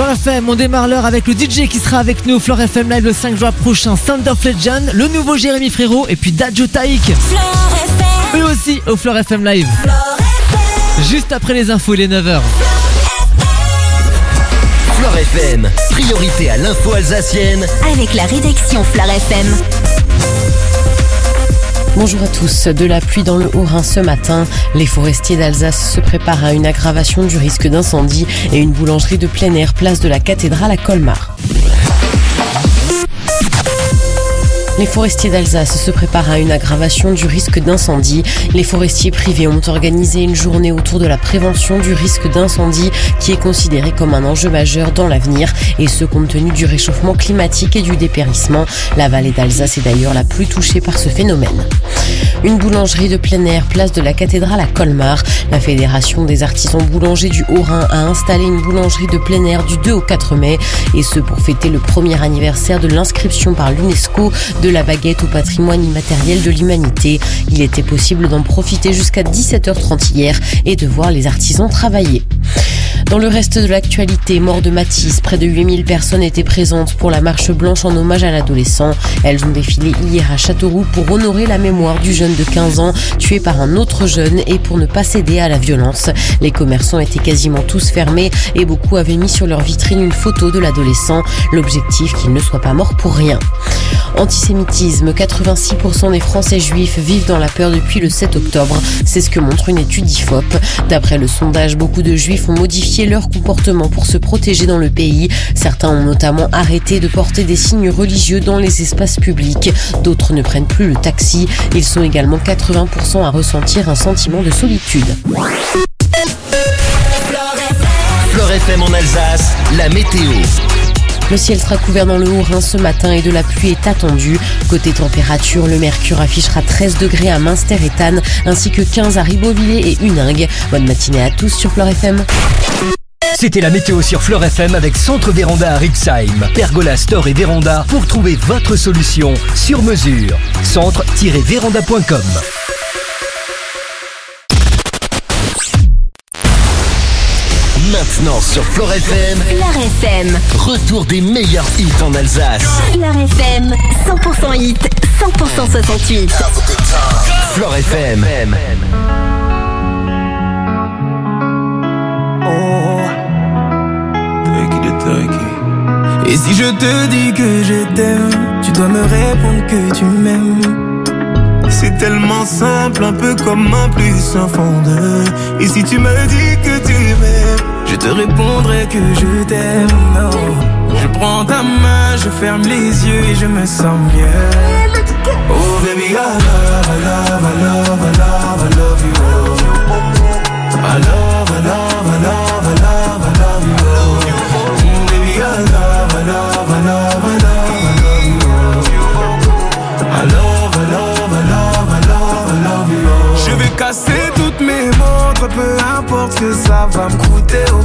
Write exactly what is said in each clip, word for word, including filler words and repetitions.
F M. On démarre l'heure avec le D J qui sera avec nous au Floor F M Live le cinq juin prochain, Sound of Legend, le nouveau Jérémy Frérot et puis Dadju Taïk. Eux aussi au Floor F M Live. Juste après les infos, il est neuf heures. Floor F M, priorité à l'info alsacienne avec la rédaction Floor F M. Bonjour à tous. De la pluie dans le Haut-Rhin ce matin. Les forestiers d'Alsace se préparent à une aggravation du risque d'incendie et une boulangerie de plein air place de la cathédrale à Colmar. Les forestiers d'Alsace se préparent à une aggravation du risque d'incendie. Les forestiers privés ont organisé une journée autour de la prévention du risque d'incendie qui est considéré comme un enjeu majeur dans l'avenir et ce compte tenu du réchauffement climatique et du dépérissement. La vallée d'Alsace est d'ailleurs la plus touchée par ce phénomène. Une boulangerie de plein air place de la cathédrale à Colmar. La Fédération des artisans boulangers du Haut-Rhin a installé une boulangerie de plein air du deux au quatre mai et ce pour fêter le premier anniversaire de l'inscription par l'UNESCO de la baguette au patrimoine immatériel de l'humanité. Il était possible d'en profiter jusqu'à dix-sept heures trente hier et de voir les artisans travailler. Dans le reste de l'actualité, mort de Matisse, près de huit mille personnes étaient présentes pour la marche blanche en hommage à l'adolescent. Elles ont défilé hier à Châteauroux pour honorer la mémoire du jeune de quinze ans tué par un autre jeune et pour ne pas céder à la violence. Les commerçants étaient quasiment tous fermés et beaucoup avaient mis sur leur vitrine une photo de l'adolescent. L'objectif qu'il ne soit pas mort pour rien. Antisémitisme, quatre-vingt-six pour cent des Français juifs vivent dans la peur depuis le sept octobre. C'est ce que montre une étude I F O P. D'après le sondage, beaucoup de juifs ont modifié leur comportement pour se protéger dans le pays. Certains ont notamment arrêté de porter des signes religieux dans les espaces publics. D'autres ne prennent plus le taxi. Ils sont également quatre-vingts pour cent à ressentir un sentiment de solitude. Floor F M en Alsace, la météo. Le ciel sera couvert dans le Haut-Rhin ce matin et de la pluie est attendue. Côté température, le mercure affichera treize degrés à Münster et Thann, ainsi que quinze à Ribeauvillé et Huningue. Bonne matinée à tous sur Floor F M. C'était la météo sur Floor F M avec Centre Véranda à Rixheim. Pergola, store et véranda pour trouver votre solution sur mesure. centre tiret véranda point com. Maintenant sur Floor F M, Floor F M, retour des meilleurs hits en Alsace. Floor F M, cent pour cent hit, cent pour cent soixante-huit. Floor F M. Oh, take it, take it. Et si je te dis que je t'aime, tu dois me répondre que tu m'aimes. C'est tellement simple, un peu comme un plus un fondeur. Et si tu me dis que tu m'aimes, je te répondrai que je t'aime. Non. Je prends ta main, je ferme les yeux et je me sens mieux. Oh baby, I love, I love, I love, I love, I love you. I love, I love, I love, I love, I love you. Mm, baby, I love, I love, I love, I love, I love you. I love, I love, I love, I love, I love you. Je vais casser toutes mes montres, peu importe ce que ça va me coûter. Oh.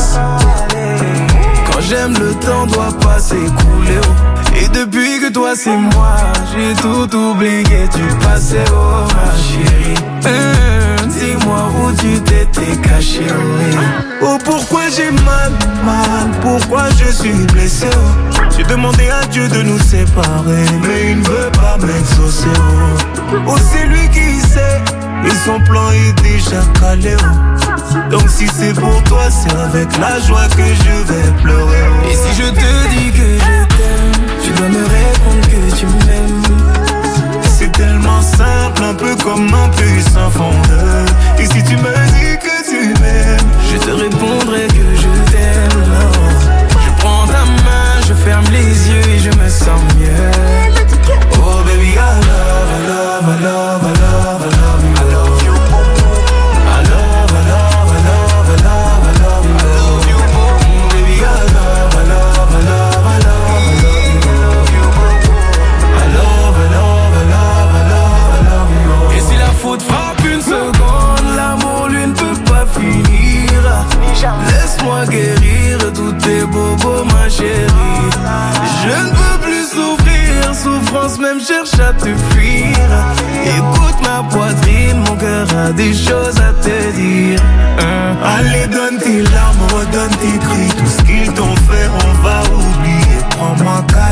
Quand j'aime, le temps doit pas s'écouler. Oh. Et depuis que toi c'est moi, j'ai tout oublié du passé. Oh ma chérie, mmh, dis-moi où tu t'étais caché. Oh, oh pourquoi j'ai mal, mal, pourquoi je suis blessé. Oh. J'ai demandé à Dieu de nous séparer, mais il ne veut pas m'exaucer. Oh, oh c'est lui qui sait, et son plan est déjà calé. Oh. Donc si c'est pour toi, c'est avec la joie que je vais pleurer. Oh. Et si je te dis que je t'aime, tu dois me répondre que tu m'aimes. C'est tellement simple, un peu comme un puissant fondeur. Et si tu me dis que tu m'aimes, je te répondrai que je t'aime. Non. Je prends ta main, je ferme les yeux et je me sens mieux. Oh baby, I love, I love, I love, I love, I love you. I love you. I love, I love, I love, I love, I love you. I love you. Mm, baby, I love, I love, I love, I love, I love you. I love, I love, I love, I love, I love you. Et si la faute frappe une seconde, l'amour lui ne peut pas finir. Laisse-moi guérir tous tes bobos, ma chérie. Je ne peux plus souffrir, souffrance même cherche à te fuir. Écoute ma poitrine, mon cœur a des choses à te dire. hein. Allez donne tes larmes, redonne tes cris, tout ce qu'ils t'ont fait.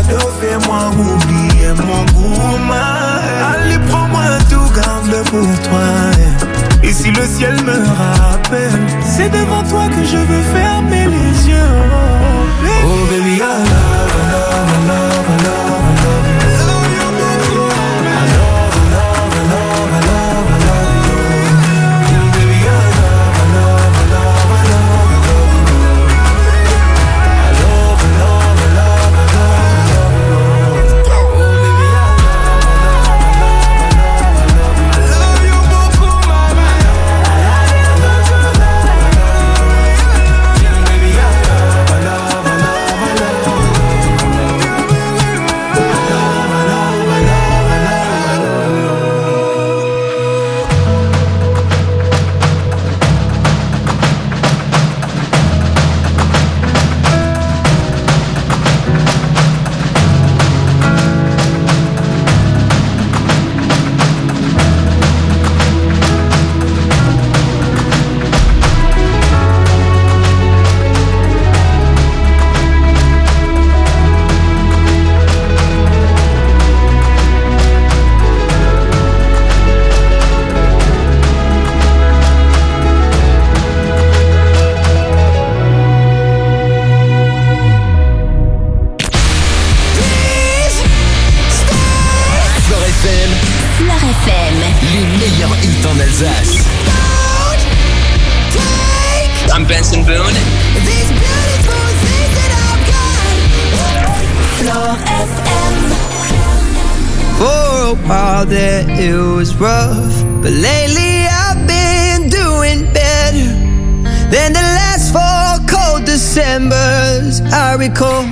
fais-moi oublier mon goût, ma. Allez, prends-moi tout, garde-le pour toi. Et si le ciel me rappelle, c'est devant toi que je veux fermer les yeux. Oh baby, I love, I love, I love, I love, I love you. I love, I love, I love, I love, I love you. Baby, I love, I love, I love, I love, I love you. I love, I love, I love, I love, I love you. Oh baby, I love, I love, I love, I love, I love you. I love you beaucoup, mama. I love you, I love you, I love, I love you. Baby, I love, I love, I love, I love you. I'm Benson Boone. These beautiful things that I've got. Floor F M. For a while there it was rough, but lately I've been doing better than the last four cold Decembers I recall.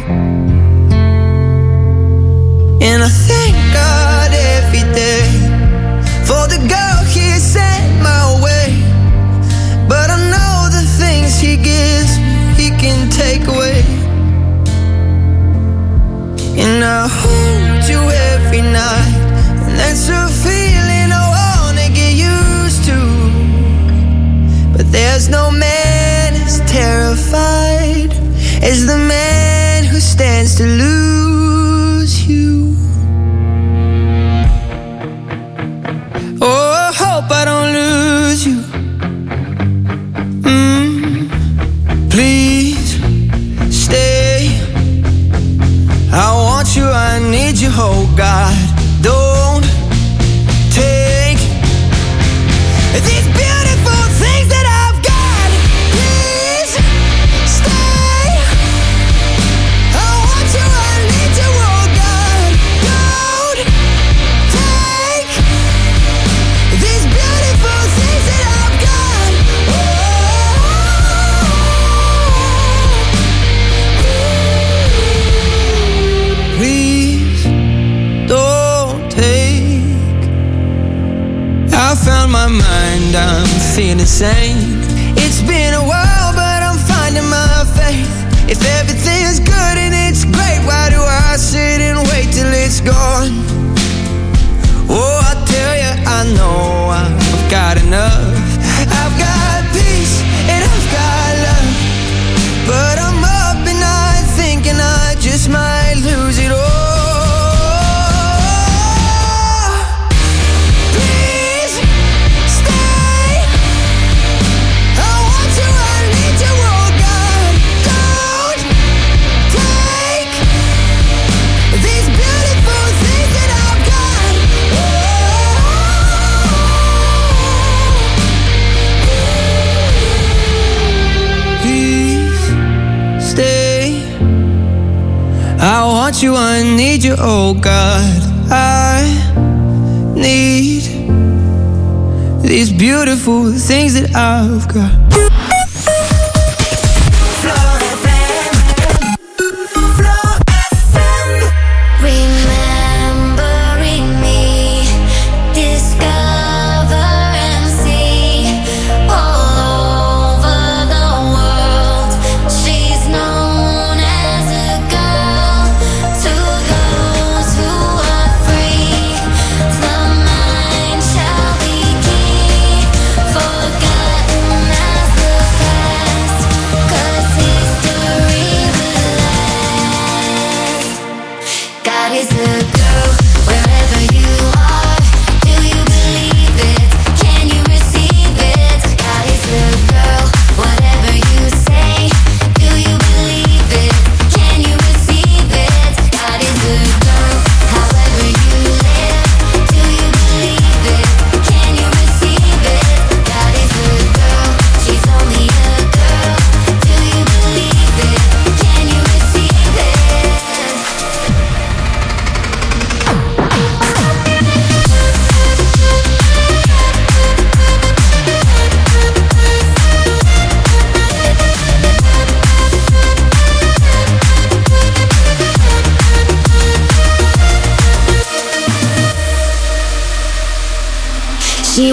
And I thank God every day for the girl He sent my way. But I know the things He gives me, He can take away. And I hold you every night, and that's a feeling I wanna get used to. But there's no man as terrified as the man who stands to lose you. Oh, I hope I don't lose you. Mm, please stay. I want you, I need you, oh God. Don't take these beautiful things that I've got. Please stay. I want you, I need you, oh God. Don't take these beautiful things that I've got. Oh, please don't take. I found my mind, I'm feeling sane. It's been a while, but I'm finding my faith. If everything's good and it's great, why do I sit and wait till it's gone? Oh, I tell you, I know I've got enough. I've got peace and I've got love, but I'm up and I thinking I just might lose it all. Please stay. I want you, I need you, oh God. Don't take these beautiful things that I've got. Please stay. I want you, I need you, oh God. I need these beautiful things that I've got. Remembering me, discover and see all over the world. She's known as a girl to those who are free. The mind shall be key, forgotten as the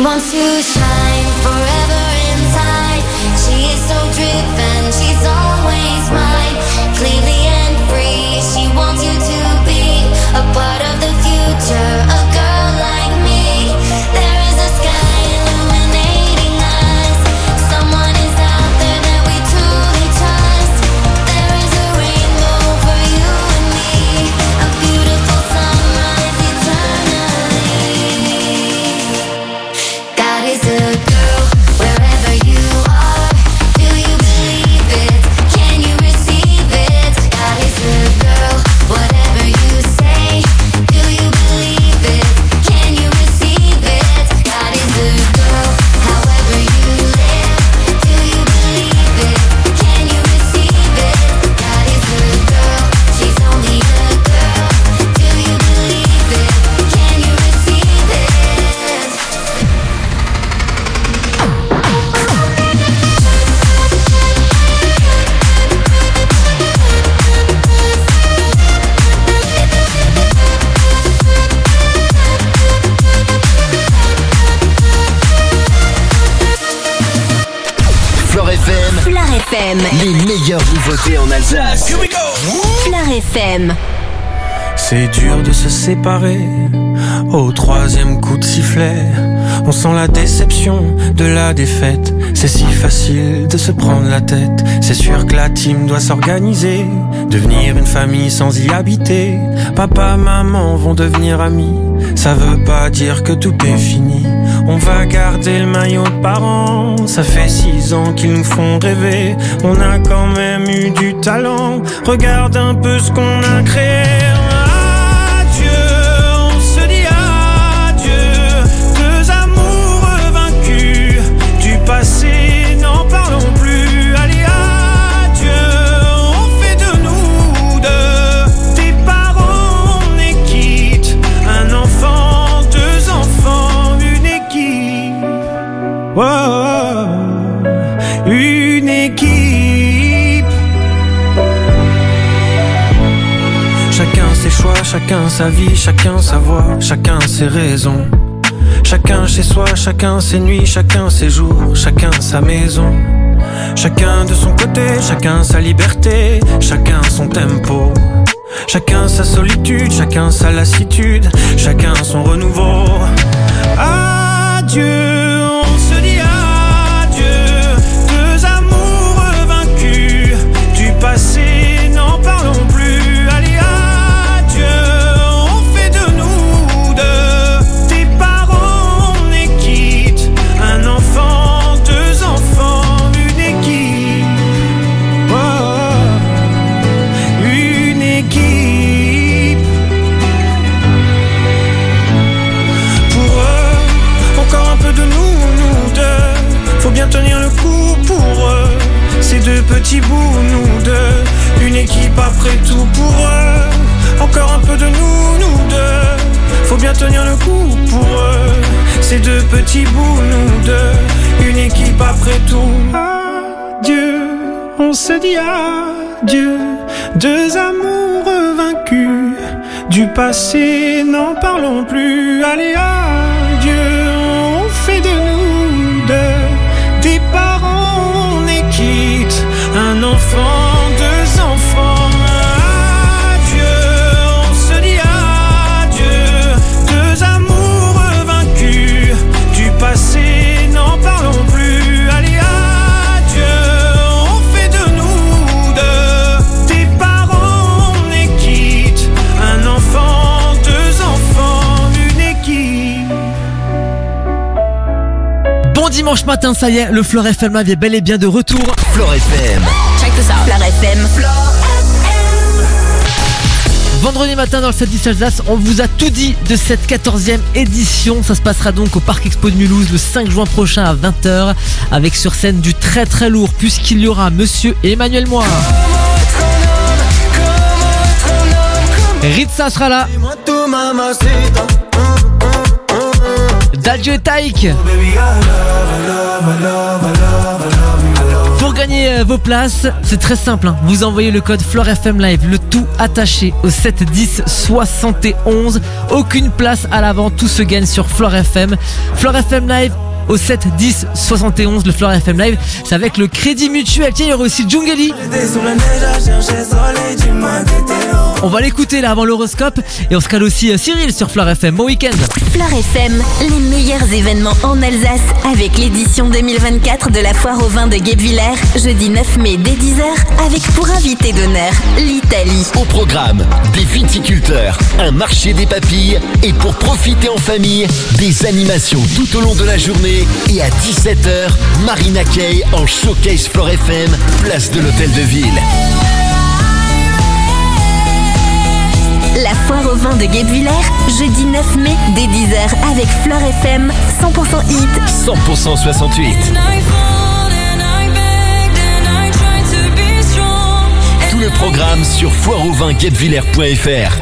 wants to shine forever inside. She is so driven, she's always mine. Cleanly and free, she wants you to be a part of the future, a girl like me. There is a sky illuminating us. Someone is out there that we truly trust. There is a rainbow for you and me, a beautiful sunrise eternally. God is a girl wherever you are. Do you believe it? Can you receive it? God is a girl, whatever you say. Do you believe it? Can you receive it? God is a girl, however you live. Do you believe it? Can you receive it? God is a girl, she's only a girl. Do you believe it? Can you receive it? Flore F M, Fleur F M. les meilleures nouveautés en Alsace. Fleur F M. C'est dur de se séparer au troisième coup de sifflet. On sent la déception de la défaite. C'est si facile de se prendre la tête. C'est sûr que la team doit s'organiser, devenir une famille sans y habiter. Papa, maman vont devenir amis. Ça veut pas dire que tout est fini. On va garder le maillot de parents. Ça fait six ans qu'ils nous font rêver. On a quand même eu du talent. Regarde un peu ce qu'on a créé. Passé, n'en parlons plus. Allez, adieu, on fait de nous deux des parents, on est quitte. Un enfant, deux enfants, une équipe. Oh, une équipe. Chacun ses choix, chacun sa vie, chacun sa voix, chacun ses raisons. Chacun chez soi, chacun ses nuits, chacun ses jours, chacun sa maison. Chacun de son côté, chacun sa liberté, chacun son tempo. Chacun sa solitude, chacun sa lassitude, chacun son renouveau. Adieu, on se dit adieu, deux amoureux vaincus. Du passé, n'en parlons plus. Allez, adieu, on fait de nous deux des parents, on est quitte. Un enfant, deux enfants, une équipe. Oh, une équipe. Pour eux, encore un peu de nous, nous deux. Faut bien tenir le coup pour eux. Ces deux petits bouts, nous deux. Une équipe après tout pour eux. Encore un peu de nous, nous deux. Faut bien tenir le coup pour eux. Ces deux petits bouts, nous deux. Une équipe après tout. Adieu, on se dit adieu. Deux amoureux vaincus. Du passé, n'en parlons plus. Allez, adieu, on fait de nous deux des parents, on est quitte. Un enfant, deux enfants. Adieu, on se dit adieu. Deux amoureux vaincus. Du passé, n'en parlons plus. Allez, adieu, on fait de nous deux des parents, on est quitte. Un enfant, deux enfants, une équipe. Bon dimanche matin, ça y est, le Fleur F M Live est bel et bien de retour. Flore F M. Check this out. Fleur F M. Vendredi matin dans le sept dix Alsace, on vous a tout dit de cette quatorzième édition. Ça se passera donc au Parc Expo de Mulhouse le cinq juin prochain à vingt heures, avec sur scène du très très lourd, puisqu'il y aura Monsieur Emmanuel Moir. Ritza sera là. Dadju Taïk. Pour gagner gagner vos places, c'est très simple, hein. Vous envoyez le code Flore F M Live, le tout attaché au sept dix soixante et onze. Aucune place à l'avant, tout se gagne sur Flore F M. Flore F M Live au sept dix soixante et onze. Le Flore F M Live, c'est avec le Crédit Mutuel. Tiens, il y aura aussi Djungeli. On va l'écouter là avant l'horoscope. Et on se cale aussi euh, Cyril sur Flore F M. Bon week-end. Flore F M, les meilleurs événements en Alsace avec l'édition deux mille vingt-quatre de la foire au vin de Guebwiller, jeudi neuf mai dès dix heures, avec pour invité d'honneur l'Italie. Au programme, des viticulteurs, un marché des papilles et pour profiter en famille, des animations tout au long de la journée et à dix-sept heures, Marina Kaye en showcase Flore F M, place de l'Hôtel de Ville. La foire au vin de Guebwiller, jeudi neuf mai dès dix heures avec Flore F M, cent pour cent hit. cent pour cent soixante-huit. Tout le programme sur foire au vin guebwiller point f r.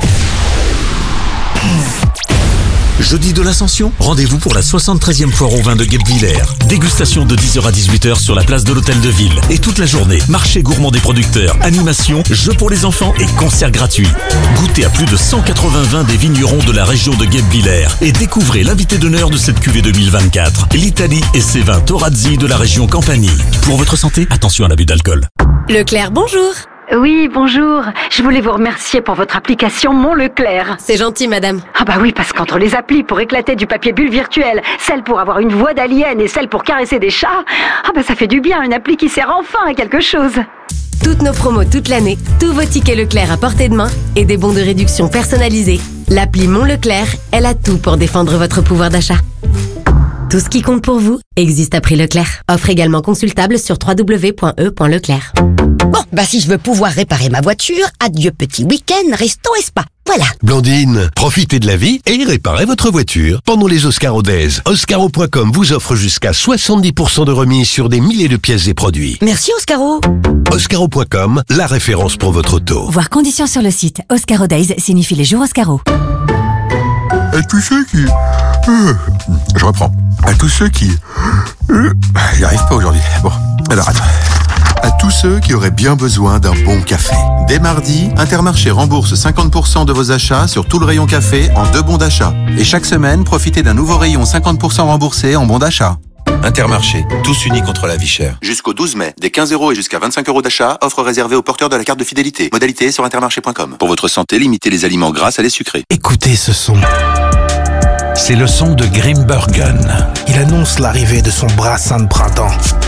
Jeudi de l'Ascension, rendez-vous pour la soixante-treizième foire au vin de Guebwiller. Dégustation de dix heures à dix-huit heures sur la place de l'Hôtel de Ville. Et toute la journée, marché gourmand des producteurs, animation, jeux pour les enfants et concerts gratuits. Goûtez à plus de cent quatre-vingts vins des vignerons de la région de Guebwiller et découvrez l'invité d'honneur de cette cuvée deux mille vingt-quatre, l'Italie et ses vins Torazzi de la région Campanie. Pour votre santé, attention à l'abus d'alcool. Leclerc, bonjour. Oui, bonjour. Je voulais vous remercier pour votre application Mon Leclerc. C'est gentil, madame. Ah bah oui, parce qu'entre les applis pour éclater du papier bulle virtuel, celle pour avoir une voix d'alien et celle pour caresser des chats, ah bah ça fait du bien, une appli qui sert enfin à quelque chose. Toutes nos promos toute l'année, tous vos tickets Leclerc à portée de main et des bons de réduction personnalisés. L'appli Mon Leclerc, elle a tout pour défendre votre pouvoir d'achat. Tout ce qui compte pour vous existe à prix Leclerc. Offre également consultable sur w w w point e point leclerc. Bon, bah si je veux pouvoir réparer ma voiture, adieu petit week-end, resto et spa. Voilà. Blandine, profitez de la vie et réparez votre voiture pendant les Oscaro Days. Oscaro point com vous offre jusqu'à soixante-dix pour cent de remise sur des milliers de pièces et produits. Merci Oscaro. Oscaro point com, la référence pour votre auto. Voir conditions sur le site. Oscaro Days signifie les jours Oscaro. À tous ceux qui... Euh, je reprends. À tous ceux qui... Euh, j'y arrive pas aujourd'hui. Bon, alors attends. À tous ceux qui auraient bien besoin d'un bon café. Dès mardi, Intermarché rembourse cinquante pour cent de vos achats sur tout le rayon café en deux bons d'achat. Et chaque semaine, profitez d'un nouveau rayon cinquante pour cent remboursé en bons d'achat. Intermarché, tous unis contre la vie chère. Jusqu'au douze mai, des quinze euros et jusqu'à vingt-cinq euros d'achat, offre réservée aux porteurs de la carte de fidélité. Modalité sur intermarché point com. Pour votre santé, limitez les aliments gras à les sucrés. Écoutez ce son. C'est le son de Grimbergen. Il annonce l'arrivée de son brassin de printemps.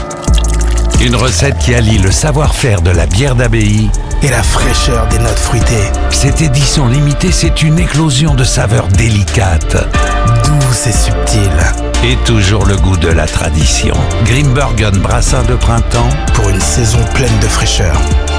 Une recette qui allie le savoir-faire de la bière d'abbaye et la fraîcheur des notes fruitées. Cette édition limitée, c'est une éclosion de saveurs délicates, douces et subtiles. Et toujours le goût de la tradition. Grimbergen brassin de printemps pour une saison pleine de fraîcheur.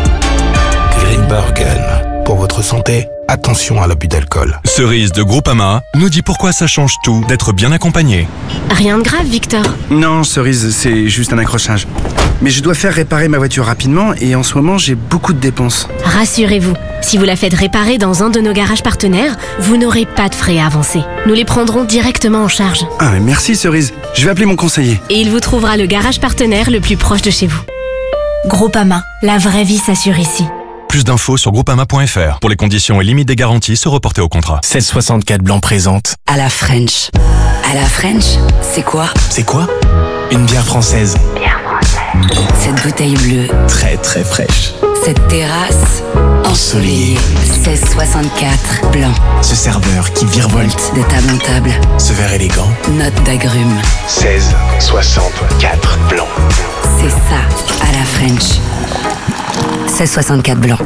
Grimbergen. Pour votre santé, attention à l'abus d'alcool. Cerise de Groupama nous dit pourquoi ça change tout d'être bien accompagné. Rien de grave, Victor. Non, Cerise, c'est juste un accrochage. Mais je dois faire réparer ma voiture rapidement et en ce moment, j'ai beaucoup de dépenses. Rassurez-vous, si vous la faites réparer dans un de nos garages partenaires, vous n'aurez pas de frais à avancer. Nous les prendrons directement en charge. Ah, mais merci Cerise. Je vais appeler mon conseiller. Et il vous trouvera le garage partenaire le plus proche de chez vous. Groupama, la vraie vie s'assure ici. Plus d'infos sur groupama point f r. Pour les conditions et limites des garanties, se reporter au contrat. sept soixante-quatre Blanc présente. À la French. À la French, c'est quoi? C'est quoi? Une bière française. Bière française. Cette bouteille bleue. Très très fraîche. Cette terrasse ensoleillée. seize soixante-quatre Blanc. Ce serveur qui virevolte de table en table. Ce verre élégant. Note d'agrumes. seize soixante-quatre Blanc. C'est ça, à la French. seize soixante-quatre Blanc.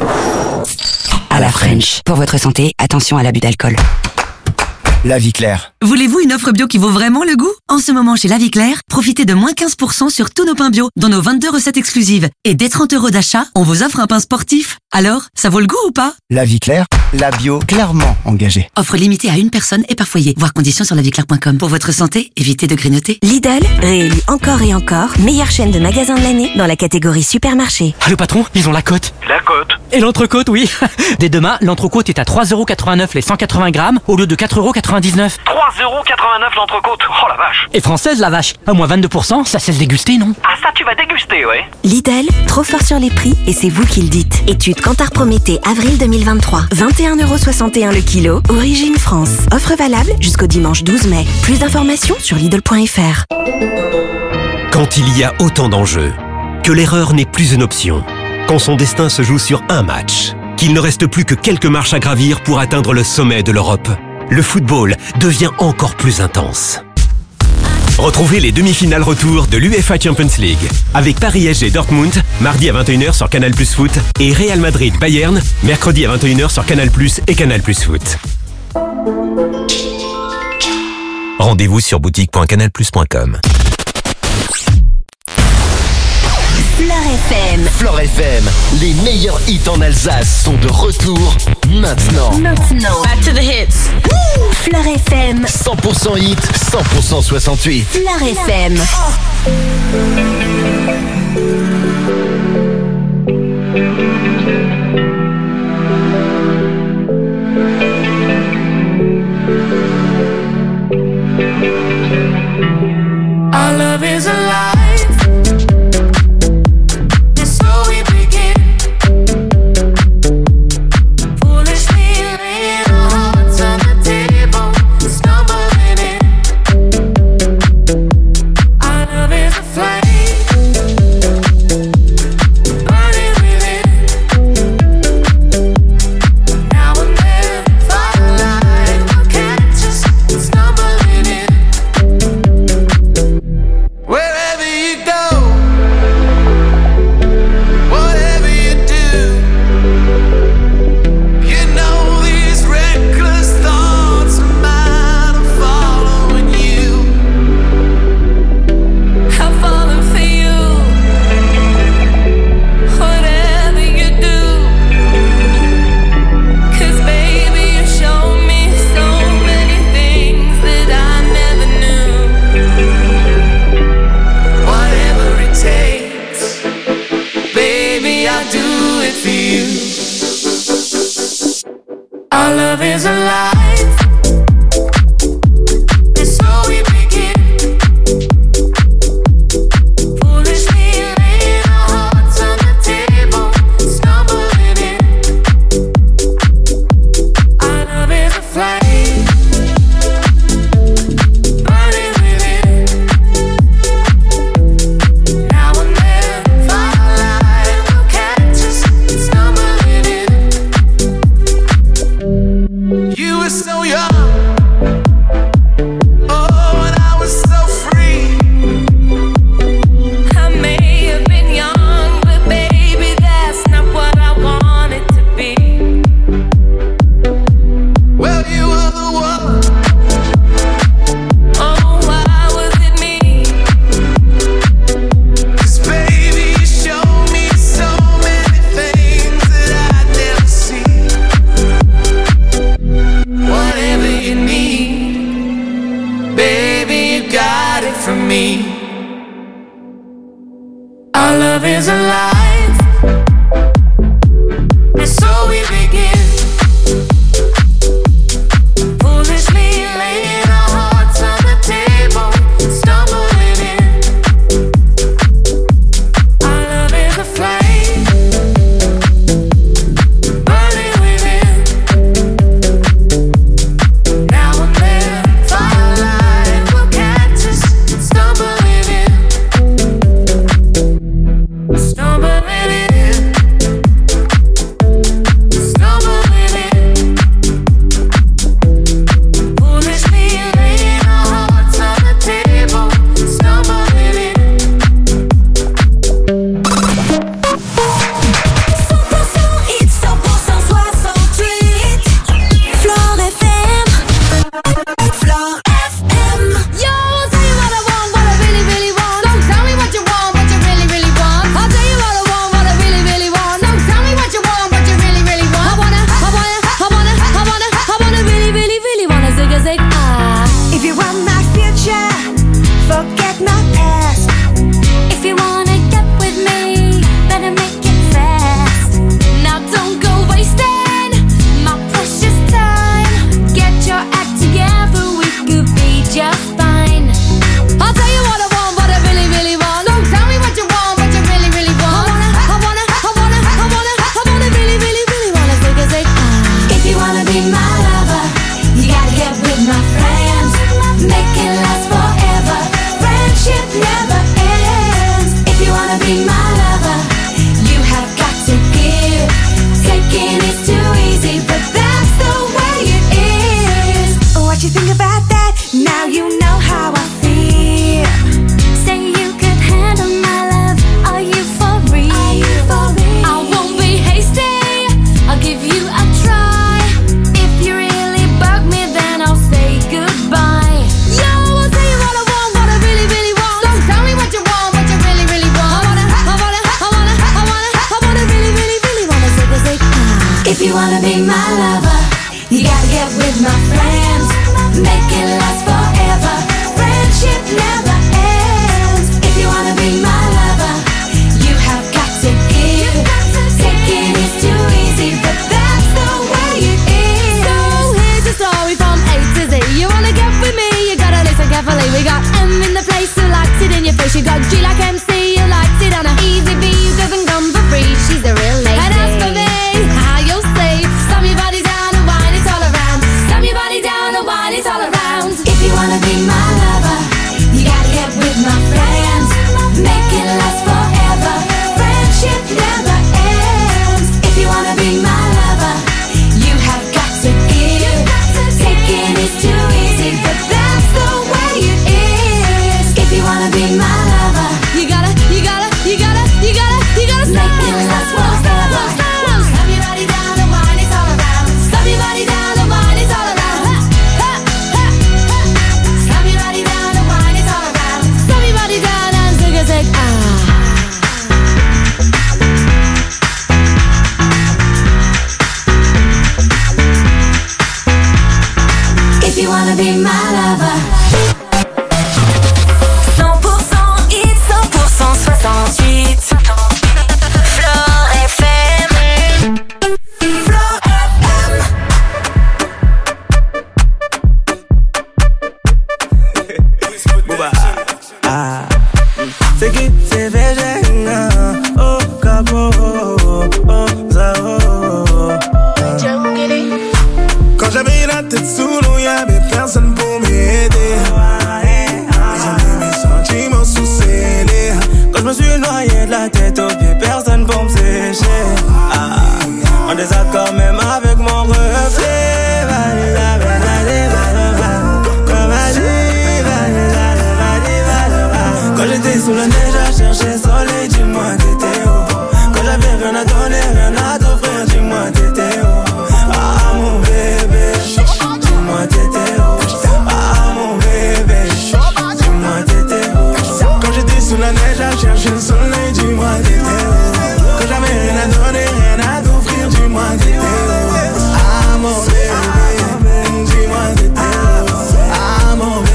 À la French. Pour votre santé, attention à l'abus d'alcool. La Vie Claire. Voulez-vous une offre bio qui vaut vraiment le goût? En ce moment, chez La Vie Claire, profitez de moins quinze pour cent sur tous nos pains bio, dans nos vingt-deux recettes exclusives. Et dès trente euros d'achat, on vous offre un pain sportif. Alors, ça vaut le goût ou pas? La Vie Claire, la bio clairement engagée. Offre limitée à une personne et par foyer. Voir conditions sur la vie claire point com. Pour votre santé, évitez de grignoter. Lidl, réélu encore et encore, meilleure chaîne de magasins de l'année dans la catégorie supermarché. Ah, le patron, ils ont la cote. La cote? Et l'entrecôte, oui. Dès demain, l'entrecôte est à trois euros quatre-vingt-neuf les cent quatre-vingts grammes au lieu de quatre euros quatre-vingt-dix-neuf. trois euros quatre-vingt-neuf l'entrecôte. Oh la vache. Et française, la vache. À moins vingt-deux pour cent, ça cesse déguster, non? Ah ça, tu vas déguster, ouais. Lidl, trop fort sur les prix et c'est vous qui le dites. Étude Kantar Prométhée, avril deux mille vingt-trois. vingt et un euros soixante-et-un le kilo, origine France. Offre valable jusqu'au dimanche douze mai. Plus d'informations sur Lidl point F R. Quand il y a autant d'enjeux, que l'erreur n'est plus une option, quand son destin se joue sur un match, qu'il ne reste plus que quelques marches à gravir pour atteindre le sommet de l'Europe, le football devient encore plus intense. Retrouvez les demi-finales retour de l'UEFA Champions League avec Paris S G Dortmund, mardi à vingt et une heures sur Canal Plus Foot et Real Madrid Bayern, mercredi à vingt et une heures sur Canal Plus et Canal Plus Foot. Rendez-vous sur boutique point canal plus point com. Flore F M. Flore F M, les meilleurs hits en Alsace sont de retour maintenant. Maintenant. Back to the hits. Flore F M. cent pour cent hit, cent pour cent soixante-huit. Flore F M. Our love is alive. Our love is alive. Our love is alive, and so we begin. Foolishly laying our hearts on the table, stumbling in. Our love is a flame, burning within. Now and then, firelight will catch us, stumbling in. Stumbling you wanna be my lover, you gotta get with my friends. Make it last forever. Friendship never ends. If you wanna be my lover, you have got to give. Taking is too easy, but that's the way it is. So here's the story from A to Z. You wanna get with me, you gotta listen carefully. We got M in the place who likes it in your face. You got G like M C, who likes it on a easy B who doesn't come for free. She's a real lady. And as for me, how you'll see, slam your body down and wine it all around. Slam your body down and wine it all around. If you wanna be my lover, you gotta get with my friends. Make it last forever. Friendship never ends. If you wanna be my lover, you have got to give. Taking is too easy, but that's the way it is. If you wanna be my lover, you gotta, you gotta, you gotta, you gotta, you gotta stop. Make it last forever. Slam your body down and wine it all around. Slam your body down and wine it all around. Ha, ha, ha, ha. Slam your body down and wine it all around. Slam your body down and take a sec. Ah. If you wanna be my lover. cent pour cent hit, cent pour cent soixante-huit. Flore F M. Flore F M. Booba, ah, c'est qui c'est végéna, oh capo, oh zao. Quand j'avais la tête sous l'eau, y'avait personne pour m'aider. Ils ont mis mes sentiments sous scellés. Quand je me suis noyé de la tête aux pieds, personne pour me sécher. Ah, en désaccord même avec mon reflet. Quand j'étais sous le neige à chercher soleil, dis-moi t'étais où. Quand j'avais rien à donner, rien à t'offrir, dis-moi t'étais où. Ah mon bébé, dis-moi t'étais où. Ah mon bébé, dis-moi t'étais où. Quand j'étais sous la neige à chercher le soleil, dis-moi t'étais où. Quand j'avais rien à donner, rien à t'offrir, dis-moi t'étais où. Ah mon bébé, dis-moi t'étais où. Ah mon bébé.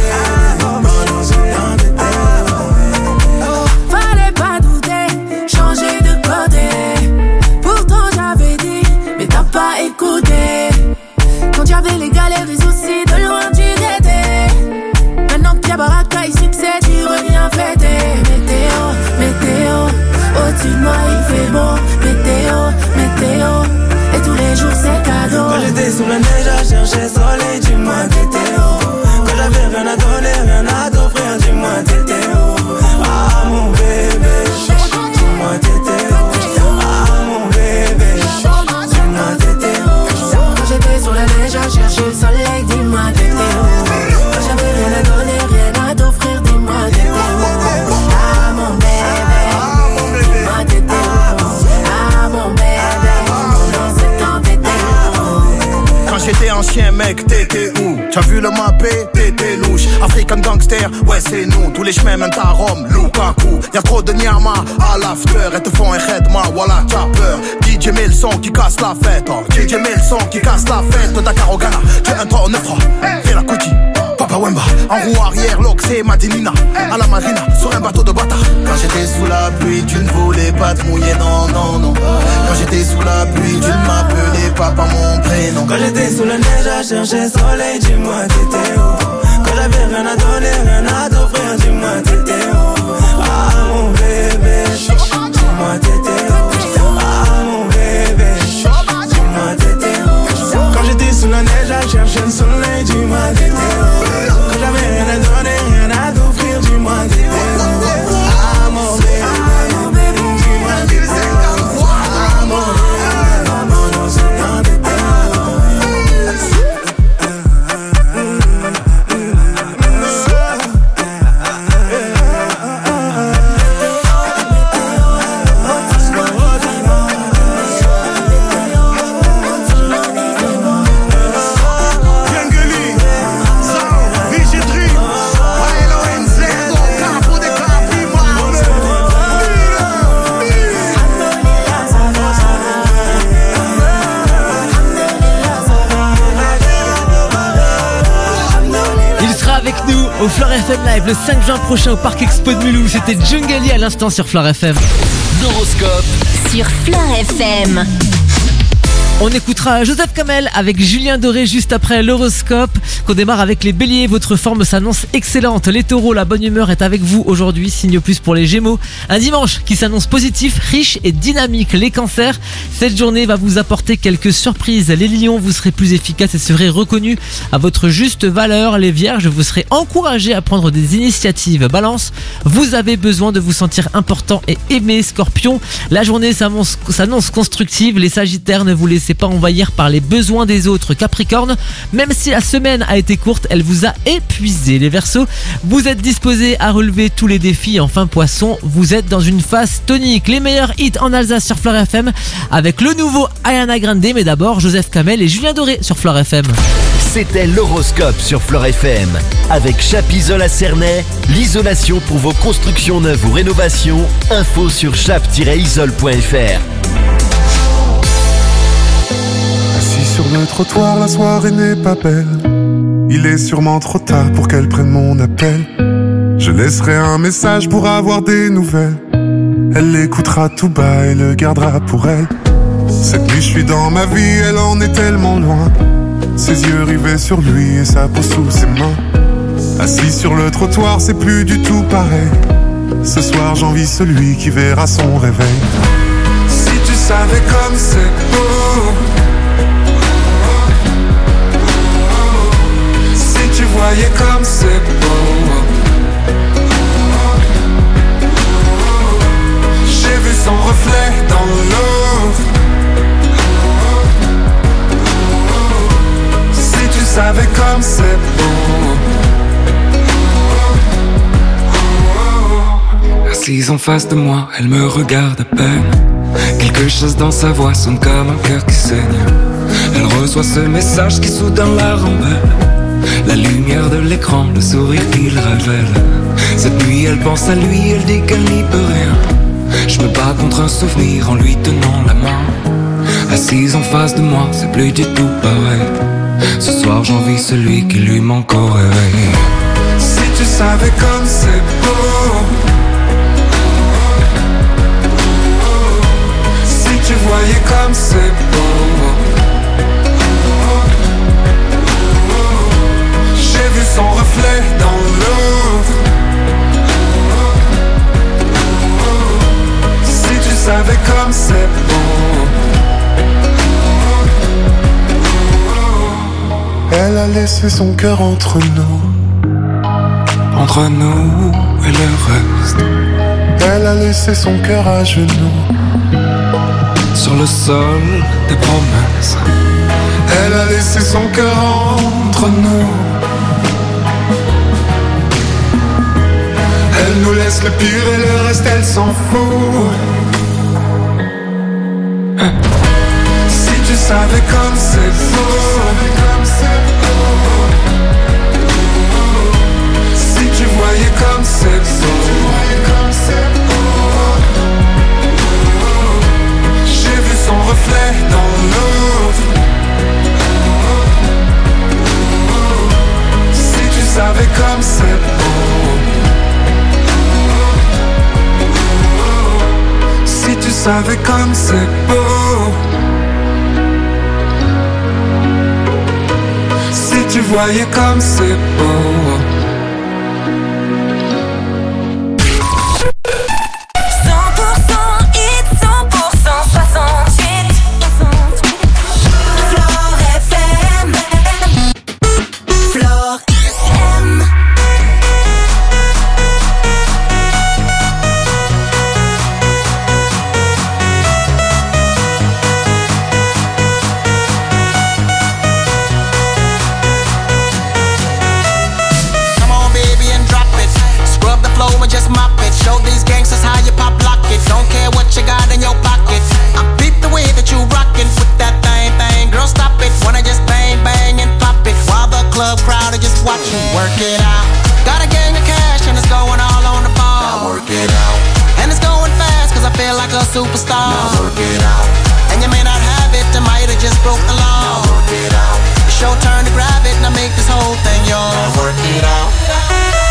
Fallait pas douter, changer de côté. Pourtant j'avais dit, mais t'as pas écouté. Quand y'avais les galères, les soucis, de loin tu guettais. Maintenant que y'a baraka et succès, tu reviens fêter. Météo, météo, au-dessus de moi il fait beau. Météo, météo, et tous les jours c'est cadeau. Quand j'étais sous la neige à chercher soleil, dis-moi t'étais où. Quand j'avais rien à donner, rien à t'offrir, dis-moi t'étais où. Ah mon bébé, dis-moi t'étais où. Ah mon bébé, dis-moi t'étais où. Quand j'étais sur la neige à chercher le soleil, dis-moi t'étais où. Quand j'avais rien à donner, rien à t'offrir, dis-moi t'étais où. Ah mon bébé, dis-moi t'étais où. Ah mon bébé, mon ancien temps t'étais où. Quand j'étais ancien mec, t'étais où? T'as vu le mappé? T'étais louche. African gangster, ouais c'est nous. Tous les chemins mènent à Rome, Lukaku. Y'a trop de Nyama à l'after. Elles te font un redma, voilà t'as peur. D J met le son qui casse la fête. Oh. D J met le son qui casse la fête. Dakar au Ghana, tu es un trois neuf trois. Fais la cookie, Papa Wemba. En roue arrière, l'Oxé, Madinina. À la marina, sur un bateau de bâtard. Quand j'étais sous la pluie, tu ne voulais pas te mouiller, non, non, non. Quand j'étais sous la pluie, tu ne m'appelais pas par mon prénom. Quand j'étais sous la neige à chercher soleil, dis-moi t'étais où. Quand j'avais rien à donner, rien à t'offrir, dis-moi t'étais où. Ah mon bébé, dis-moi t'étais où. Ah mon bébé, dis-moi t'étais où. Quand j'étais sous la neige à chercher le soleil, dis-moi t'étais où. Quand j'avais rien à donner, rien à t'offrir, dis-moi t'étais où. Ah mon bébé, dis-moi t'étais où. Ah mon bébé, mon ancien temps t'étais où. au Flore F M Live le cinq juin prochain au Parc Expo de Mulhouse. C'était Djungali à l'instant sur Flore F M. L'horoscope sur Flore F M. On écoutera Joseph Kamel avec Julien Doré juste après l'horoscope. Qu'on démarre avec les béliers, votre forme s'annonce excellente. Les taureaux, la bonne humeur est avec vous aujourd'hui, signe plus pour les gémeaux. Un dimanche qui s'annonce positif, riche et dynamique. Les cancers, cette journée va vous apporter quelques surprises. Les lions, vous serez plus efficaces et serez reconnus à votre juste valeur. Les vierges, vous serez encouragés à prendre des initiatives. Balance, vous avez besoin de vous sentir important et aimé. Scorpion, la journée s'annonce, s'annonce constructive. Les sagittaires, ne vous laissez pas envahir par les besoins des autres. Capricorne, même si la semaine a été courte, elle vous a épuisé. Les Verseaux, vous êtes disposés à relever tous les défis. Enfin Poisson, vous êtes dans une phase tonique. Les meilleurs hits en Alsace sur Flore F M avec le nouveau Ariana Grande, mais d'abord Joseph Kamel et Julien Doré sur Flore F M. C'était l'horoscope sur Flore F M avec Chap'Isole à Cernay, l'isolation pour vos constructions neuves ou rénovations. Info sur chap tiret isole point f r. Assis sur le trottoir, la soirée n'est pas belle. Il est sûrement trop tard pour qu'elle prenne mon appel. Je laisserai un message pour avoir des nouvelles. Elle l'écoutera tout bas et le gardera pour elle. Cette nuit je suis dans ma vie, elle en est tellement loin. Ses yeux rivés sur lui et sa peau sous ses mains. Assis sur le trottoir, c'est plus du tout pareil. Ce soir j'envie celui qui verra son réveil. Si tu savais comme c'est beau, si tu voyais comme c'est beau. J'ai vu son reflet dans l'eau. Si tu savais comme c'est beau. Assise en face de moi, elle me regarde à peine. Quelque chose dans sa voix sonne comme un cœur qui saigne. Elle reçoit ce message qui soudain la rend belle. La lumière de l'écran, le sourire qu'il révèle. Cette nuit elle pense à lui, elle dit qu'elle n'y peut rien. Je me bats contre un souvenir en lui tenant la main. Assise en face de moi, c'est plus du tout pareil. Ce soir j'envie celui qui lui manque au réveil. Si tu savais comme c'est beau. Si tu voyais comme c'est beau. J'ai vu son reflet dans l'eau. Si tu savais comme c'est beau. Elle a laissé son cœur entre nous. Entre nous et le reste. Elle a laissé son cœur à genoux. Sur le sol des promesses. Elle a laissé son cœur entre nous. Elle nous laisse le pire et le reste elle s'en fout. Si tu savais comme c'est beau. Si tu voyais comme c'est beau. J'ai vu son reflet dans l'eau. Si tu savais comme c'est beau. Si tu savais comme c'est beau. Si tu voyais comme c'est beau. Work it out. Got a gang of cash and it's going all on the ball. Now work it out. And it's going fast cause I feel like a superstar. Now work it out. And you may not have it, I might have just broke the law. Now work it out. It's your turn to grab it and I make this whole thing yours. Now work it out.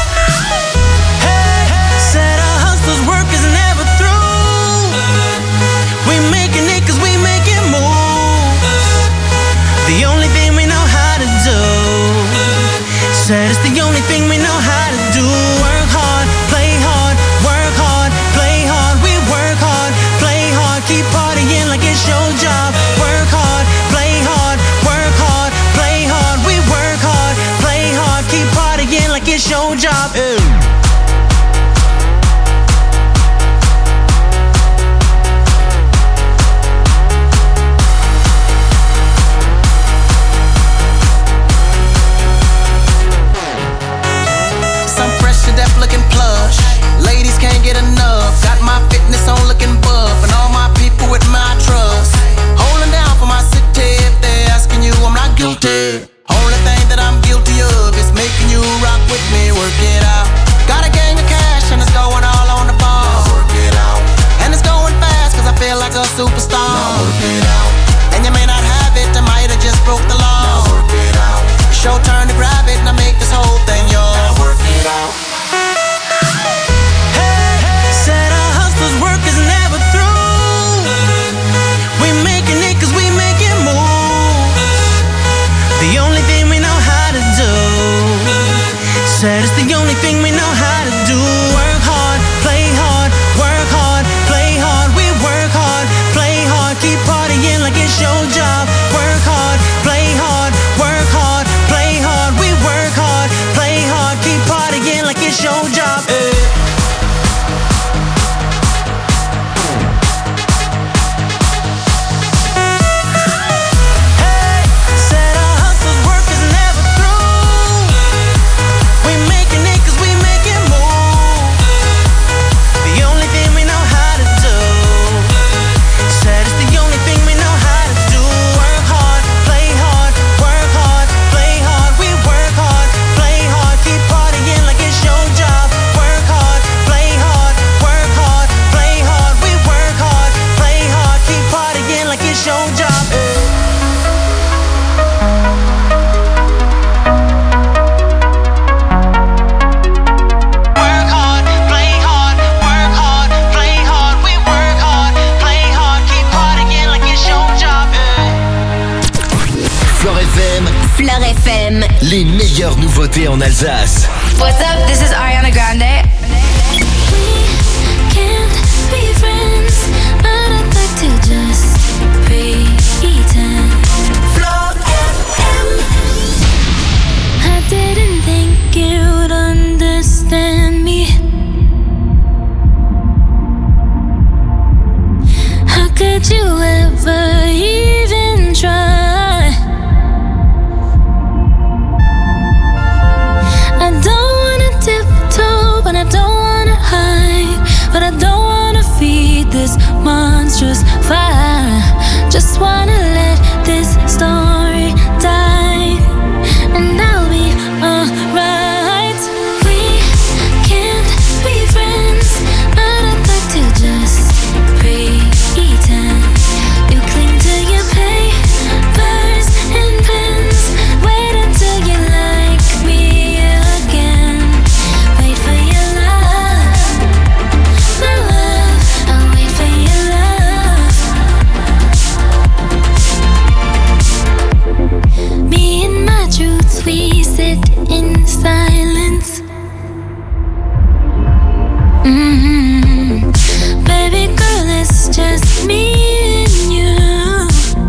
nouveautés en Alsace. What's up? This is Ariana Grande. Can't be friends, but I'd like to just pretend. Floor F M. I didn't think you'd understand me. How could you ever even try? I don't wanna tiptoe, but I don't wanna hide. But I don't wanna feed this monstrous fire. Just wanna let this story die, and I'll be alright. We can't be friends, but I'd like to just pretend. You cling to your papers and pens. Wait until you like me again. Wait for your love, my love. I'll wait for your love. Me and my truths, we sit in silence. Mm-hmm. Baby girl, it's just me and you.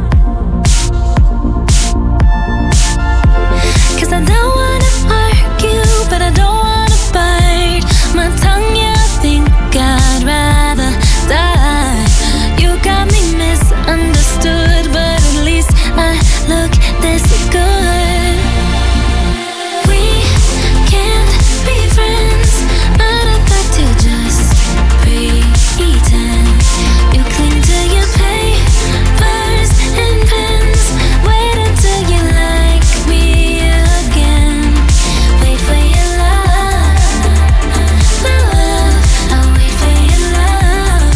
'Cause I don't wanna argue, but I don't wanna bite my tongue. Yeah, I think I'd rather die. You got me misunderstood, but at least I look this good. We can't be friends, but I'd like to just pretend. You cling to your papers and pens. Wait until you like me again. Wait for your love, my love. I'll wait for your love.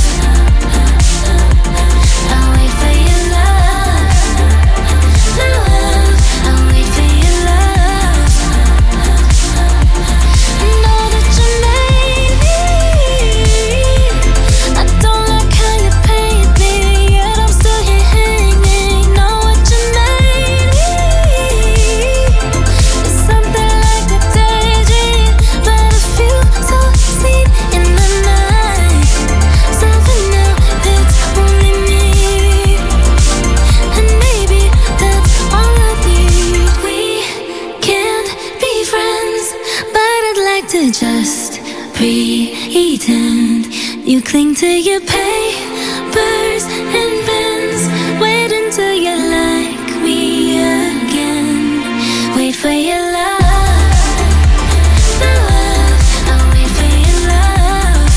I'll wait for your love, my love. I'll wait for your love. Know that you made me. I don't like how you paint me, yet I'm still here hanging. Know what you made me. It's something like a daydream, but I feel so seen in my mind. So for now, it's only me, and maybe that's all I need. We can't be friends, but I'd like to just pretend. You cling to your papers and pens. Wait until you like me again. Wait for your love, my love. I'll wait for your love.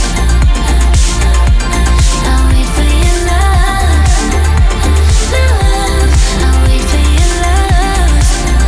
I'll wait for your love, my love. I'll wait for your love.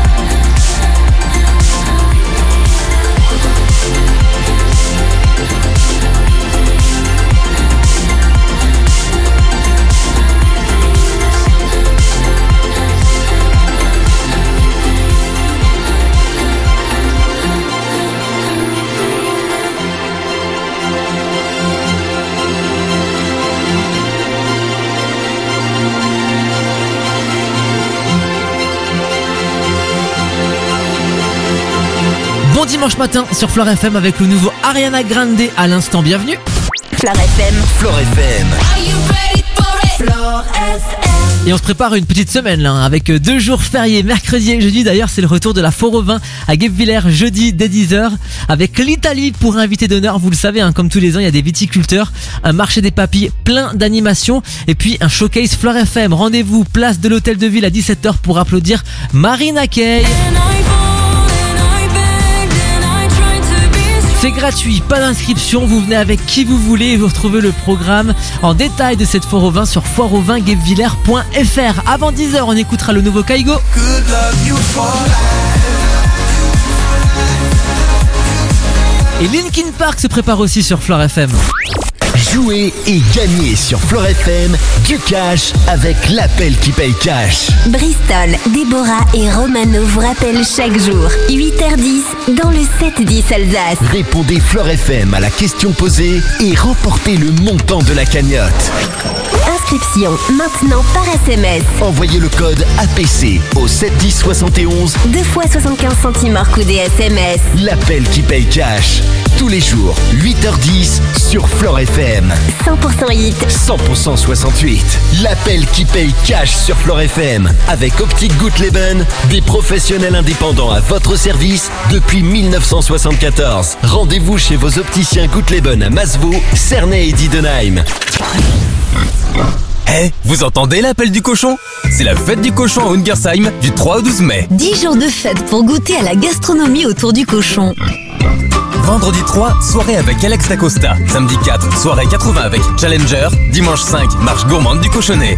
Bon dimanche matin sur Floor F M avec le nouveau Ariana Grande à l'instant, bienvenue. Floor F M. Floor F M. Floor F M. Et on se prépare une petite semaine là, hein, avec deux jours fériés, mercredi et jeudi. D'ailleurs, c'est le retour de la Foire au Vin à Guebwiller jeudi dès dix heures avec l'Italie pour invité d'honneur. Vous le savez, hein, comme tous les ans, il y a des viticulteurs, un marché des papilles, plein d'animations et puis un showcase Floor F M. Rendez-vous place de l'Hôtel de Ville à dix-sept heures pour applaudir Marina Kaye. C'est gratuit, pas d'inscription, vous venez avec qui vous voulez et vous retrouvez le programme en détail de cette foire au vin sur foire au vin guebwiller point f r. Avant dix heures, on écoutera le nouveau Kaigo. Et Linkin Park se prépare aussi sur Floor F M. Jouez et gagnez sur Floor F M du cash avec l'appel qui paye cash. Bristol, Déborah et Romano vous rappellent chaque jour, huit heures dix, dans le sept dix Alsace. Répondez Floor F M à la question posée et remportez le montant de la cagnotte. inscription, maintenant par S M S. Envoyez le code A P C au sept dix soixante et onze. deux fois soixante-quinze centimes hors coût des S M S. L'appel qui paye cash. Tous les jours, huit heures dix sur Flore F M. cent pour cent hit. cent pour cent soixante-huit. L'appel qui paye cash sur Flore F M. Avec Optique Guttleben, des professionnels indépendants à votre service depuis mille neuf cent soixante-quatorze. Rendez-vous chez vos opticiens Guttleben à Masevaux, Cernay et Diedenheim. Eh, hey, vous entendez l'appel du cochon? C'est la fête du cochon à Ungersheim du trois au douze mai. dix jours de fête pour goûter à la gastronomie autour du cochon. Vendredi trois, soirée avec Alex Dacosta. Samedi quatre, soirée quatre-vingts avec Challenger. Dimanche cinq, marche gourmande du cochonnet.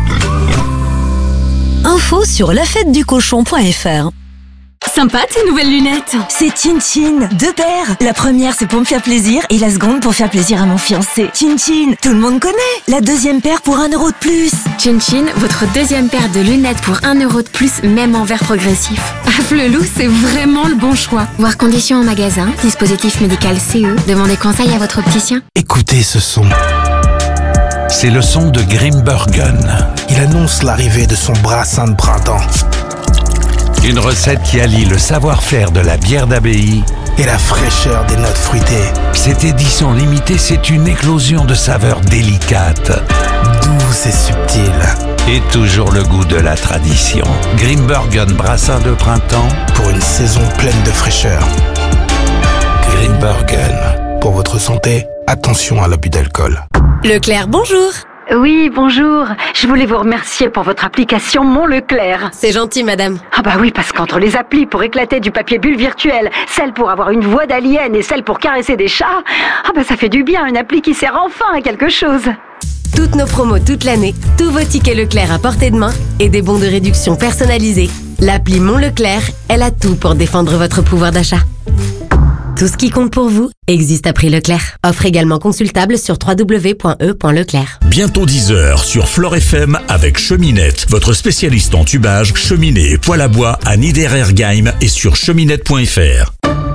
Info sur la fête du cochon point F R. Sympa tes nouvelles lunettes. C'est Chin Chin, deux paires. La première c'est pour me faire plaisir et la seconde pour faire plaisir à mon fiancé. Chin Chin, tout le monde connaît. La deuxième paire pour un euro de plus. Chin Chin, votre deuxième paire de lunettes pour un euro de plus, même en verre progressif. Ah, Flelou, c'est vraiment le bon choix. Voir conditions en magasin, dispositif médical C E, demandez conseil à votre opticien. Écoutez ce son. C'est le son de Grimbergen. Il annonce l'arrivée de son brassin de printemps. Une recette qui allie le savoir-faire de la bière d'abbaye et la fraîcheur des notes fruitées. Cette édition limitée, c'est une éclosion de saveurs délicates, douces et subtiles. Et toujours le goût de la tradition. Grimbergen brassin de printemps pour une saison pleine de fraîcheur. Grimbergen. Pour votre santé, attention à l'abus d'alcool. Leclerc, bonjour. Oui, bonjour. Je voulais vous remercier pour votre application Mon Leclerc. C'est gentil, madame. Ah bah oui, parce qu'entre les applis pour éclater du papier bulle virtuel, celle pour avoir une voix d'alien et celle pour caresser des chats, ah bah ça fait du bien, une appli qui sert enfin à quelque chose. Toutes nos promos toute l'année, tous vos tickets Leclerc à portée de main et des bons de réduction personnalisés. L'appli Mon Leclerc, elle a tout pour défendre votre pouvoir d'achat. Tout ce qui compte pour vous existe à prix Leclerc. Offre également consultable sur w w w point e point leclerc. Bientôt dix heures sur Flore F M avec Cheminette, votre spécialiste en tubage, cheminée et poêle à bois à Niederergheim et sur cheminette point F R.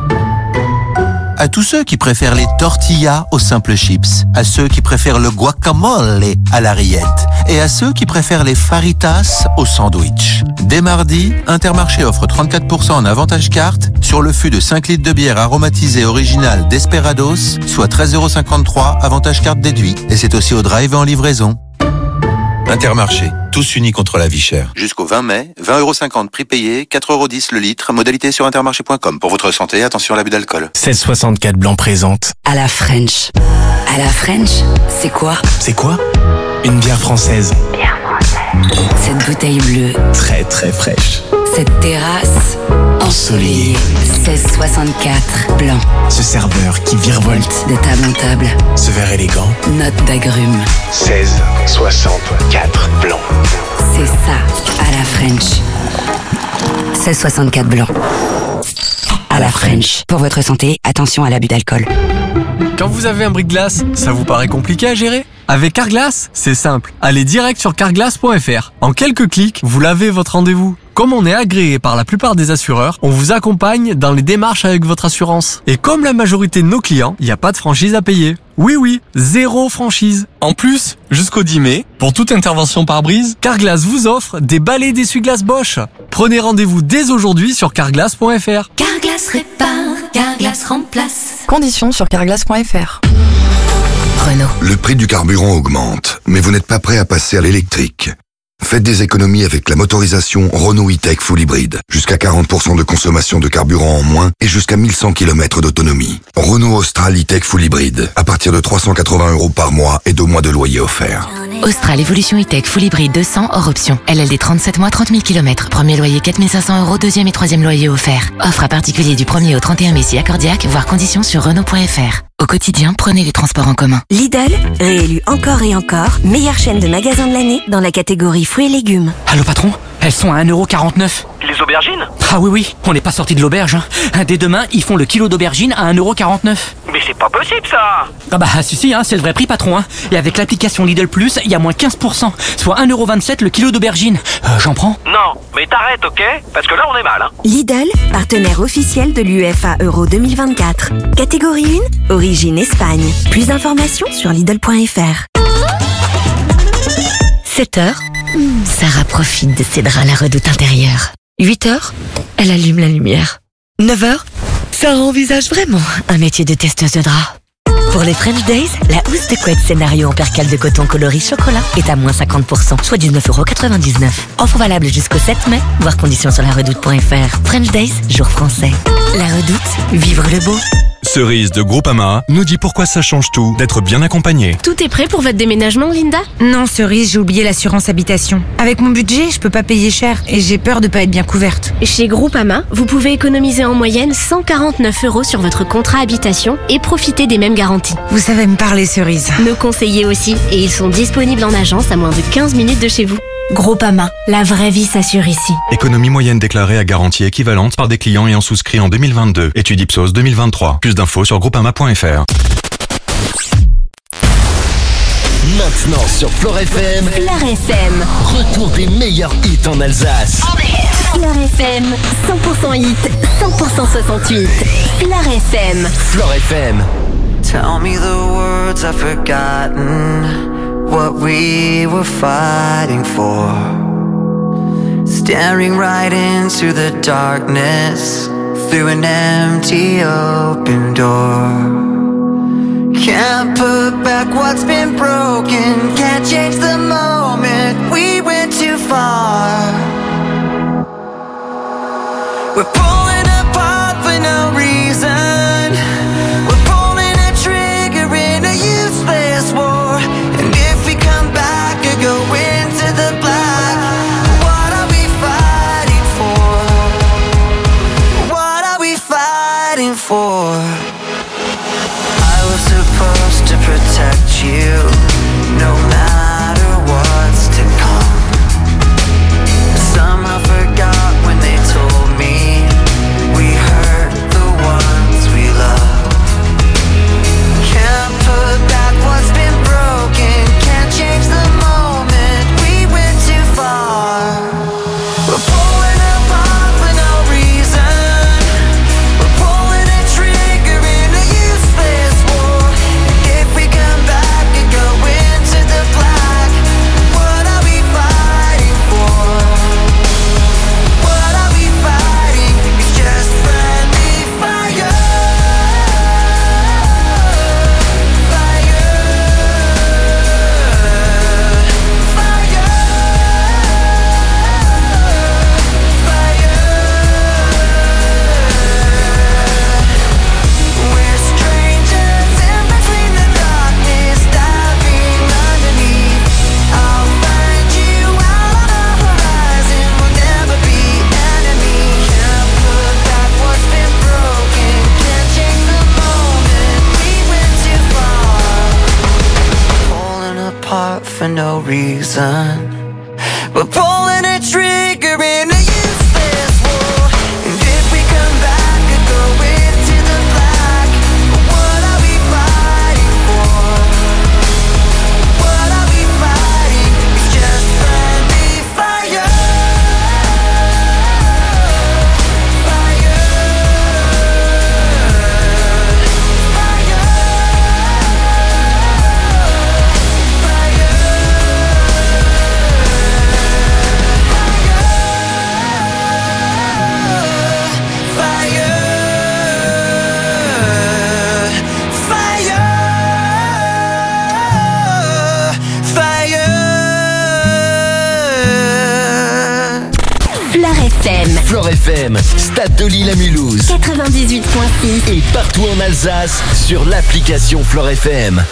À tous ceux qui préfèrent les tortillas aux simples chips, à ceux qui préfèrent le guacamole à la rillette et à ceux qui préfèrent les faritas au sandwich. Dès mardi, Intermarché offre trente-quatre pour cent en avantage carte sur le fût de cinq litres de bière aromatisée originale Desperados, soit treize euros cinquante-trois, avantage carte déduit. Et c'est aussi au drive et en livraison. Intermarché, tous unis contre la vie chère. Jusqu'au vingt mai, vingt euros cinquante prix payé, quatre euros dix le litre, modalité sur intermarché point com. Pour votre santé, attention à l'abus d'alcool. seize soixante-quatre Blanc présente. À la French. À la French, c'est quoi? C'est quoi? Une bière française. Bière française. Cette bouteille bleue. Très très fraîche. Cette terrasse ensoleillée. seize soixante-quatre Blanc. Ce serveur qui virevolte de table en table. Ce verre élégant. Note d'agrumes. seize soixante-quatre Blanc. C'est ça, à la French. seize soixante-quatre Blanc. À la French. Pour votre santé, attention à l'abus d'alcool. Quand vous avez un bris-de-glace, ça vous paraît compliqué à gérer? Avec Carglass, c'est simple. Allez direct sur carglass point F R. En quelques clics, vous lavez votre rendez-vous. Comme on est agréé par la plupart des assureurs, on vous accompagne dans les démarches avec votre assurance. Et comme la majorité de nos clients, il n'y a pas de franchise à payer. Oui oui, zéro franchise. En plus, jusqu'au dix mai, pour toute intervention par brise, Carglass vous offre des balais d'essuie-glace Bosch. Prenez rendez-vous dès aujourd'hui sur carglass point F R. Carglass répare, Carglass remplace. Conditions sur carglass point F R. Renault. Le prix du carburant augmente, mais vous n'êtes pas prêt à passer à l'électrique. Faites des économies avec la motorisation Renault E-Tech Full Hybrid. Jusqu'à quarante pour cent de consommation de carburant en moins et jusqu'à mille cent kilomètres d'autonomie. Renault Austral E-Tech Full Hybrid. À partir de trois cent quatre-vingts euros par mois et deux mois de loyer offert. Austral Evolution E-Tech Full Hybrid deux cents hors option. L L D trente-sept mois, trente mille kilomètres. Premier loyer quatre mille cinq cents euros, deuxième et troisième loyer offert. Offre à particulier du premier au trente et un mai si accordiaque, voire conditions sur Renault point F R. Au quotidien, prenez les transports en commun. Lidl, réélu encore et encore, meilleure chaîne de magasins de l'année dans la catégorie fruits et légumes. Allô patron, elles sont à un euro quarante-neuf. Les aubergines? Ah oui oui, on n'est pas sorti de l'auberge. Hein. Dès demain, ils font le kilo d'aubergines à un euro quarante-neuf. Mais c'est pas possible ça! Ah bah si si, hein, c'est le vrai prix patron. Hein. Et avec l'application Lidl Plus, il y a moins quinze pour cent, soit un euro vingt-sept le kilo d'aubergines. Euh, J'en prends? Non, mais t'arrêtes, ok? Parce que là on est mal. Hein. Lidl, partenaire officiel de l'U E F A Euro deux mille vingt-quatre. Catégorie un, origine Espagne. Plus d'informations sur Lidl point F R. sept heures, Sarah profite de ses draps à la redoute intérieure. huit heures, elle allume la lumière. neuf heures, Sarah envisage vraiment un métier de testeuse de draps. Pour les French Days, la housse de couette scénario en percale de coton coloris chocolat est à moins cinquante pour cent, soit dix-neuf euros quatre-vingt-dix-neuf. Offre valable jusqu'au sept mai, voir conditions sur la redoute point f r. French Days, jour français. La redoute, vivre le beau. Cerise de Groupama nous dit pourquoi ça change tout d'être bien accompagné. Tout est prêt pour votre déménagement, Linda? Non, Cerise, j'ai oublié l'assurance habitation. Avec mon budget, je peux pas payer cher et j'ai peur de pas être bien couverte. Chez Groupama, vous pouvez économiser en moyenne cent quarante-neuf euros sur votre contrat habitation et profiter des mêmes garanties. Vous savez me parler, Cerise. Nos conseillers aussi, et ils sont disponibles en agence à moins de quinze minutes de chez vous. Groupama, la vraie vie s'assure ici. Économie moyenne déclarée à garantie équivalente par des clients ayant souscrit en deux mille vingt-deux. Étude Ipsos deux mille vingt-trois. Plus d'infos sur groupama point f r. Maintenant sur Flore F M. Flore F M. Retour des meilleurs hits en Alsace. Flore F M, cent pour cent hit, cent pour cent soixante-huit. Flore F M. Flore F M. Tell me the words I've forgotten. What we were fighting for. Staring right into the darkness through an empty open door. Can't put back what's been broken. Can't change the moment. We went too far. We're pulling apart for no reason. We're pulling a trigger in a useless war. And if we come back or go into the black, what are we fighting for? What are we fighting for? I was supposed to protect you, no matter what's to come. Somehow forgot when they told me we hurt the ones we love. Can't put back what's been broken. Can't change the moment. We went too far. We're pulling apart for no reason. We're pulling a trigger in a useless war. And if we come back and go into the black, what are we fighting for? What are we fighting? It's just friendly fire. We're strangers in between the darkness, diving underneath. I'll find you out on the horizon. We'll never be enemies. Can't put back what's been broken. Can't change the moment. We went too far. Pulling apart for no reason. We're pulling a trigger in a useless war. And if we come back and go into the black, what are we fighting for? What are we fighting? It's just friendly fire. Flore F M. Flore F M, Stade de Lille à Mulhouse. quatre-vingt-dix-huit virgule six. Et partout en Alsace sur l'application Flore F M.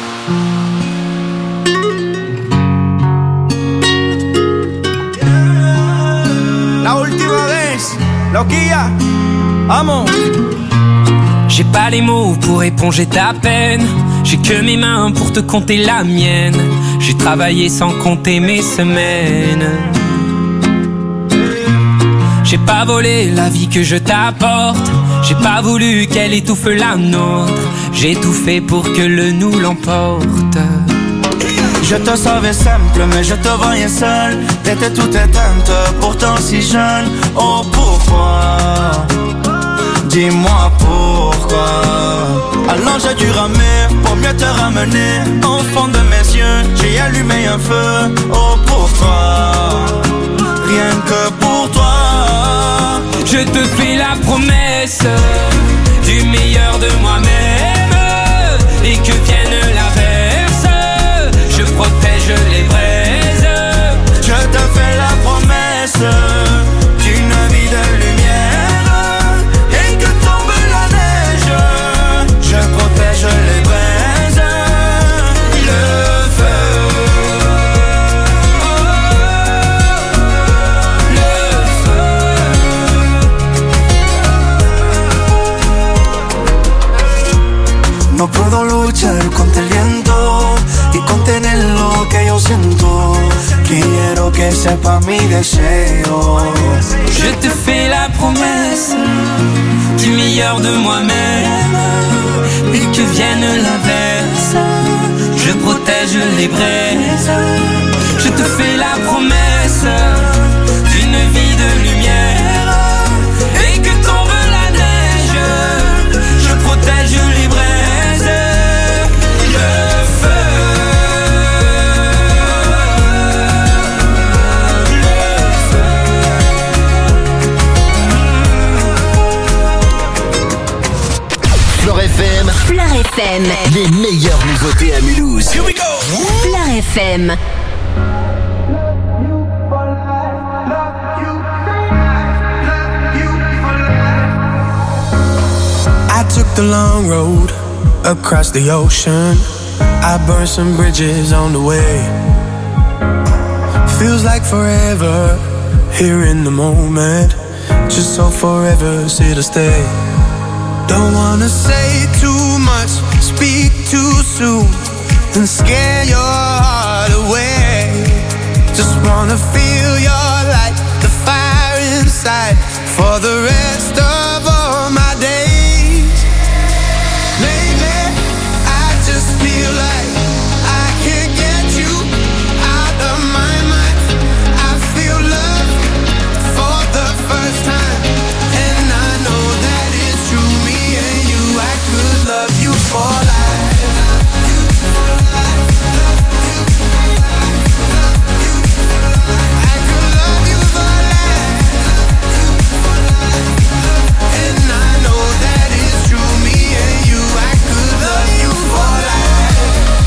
La última vez, loquilla, amo. J'ai pas les mots pour éponger ta peine. J'ai que mes mains pour te compter la mienne. J'ai travaillé sans compter mes semaines. J'ai pas volé la vie que je t'apporte. J'ai pas voulu qu'elle étouffe la nôtre. J'ai tout fait pour que le nous l'emporte. Je te savais simple, mais je te voyais seule. T'étais toute éteinte, pourtant si jeune. Oh pourquoi? Dis-moi pourquoi. Alors j'ai dû ramer pour mieux te ramener. Au fond de mes yeux, j'ai allumé un feu. Oh lo que yo siento. Quiero que sepa mi deseo. Je te fais la promesse du meilleur de moi-même. Et que vienne l'inverse, je protège les braises. Je te fais la promesse d'une vie de lumière. Et que tombe la neige, je protège les braises. Le feu. Flore F M. Flore F M. Les meilleures nouveautés à Mulhouse. Here we go. Flore F M. I took the long road across the ocean. I burned some bridges on the way. Feels like forever here in the moment. Just so forever here to stay. Don't wanna say too much, speak too soon, and scare your heart away. Just wanna feel your light, the fire inside, for the rest of all my days. Lately, I just feel like I can't get you out of my mind. I feel love for the first time, and I know that it's true. Me and you, I could love you for life. I could love you for life. And I know that it's true. Me and you, I could love you for life.